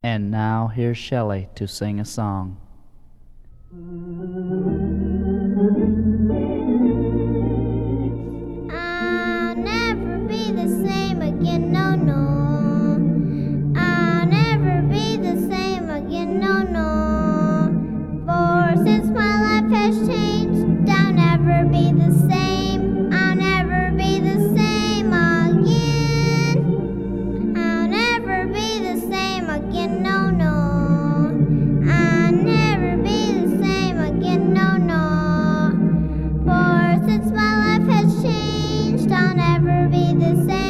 And now here's Shelley to sing a song. I'll never be the same again, no, no. I'll never be the same again, no, no. For since my life has changed, I'll never be the same. I'll never be the same again. I'll never be the same again, no, no. I'll never be the same again, no, no. For since my life has changed, I'll never be the same.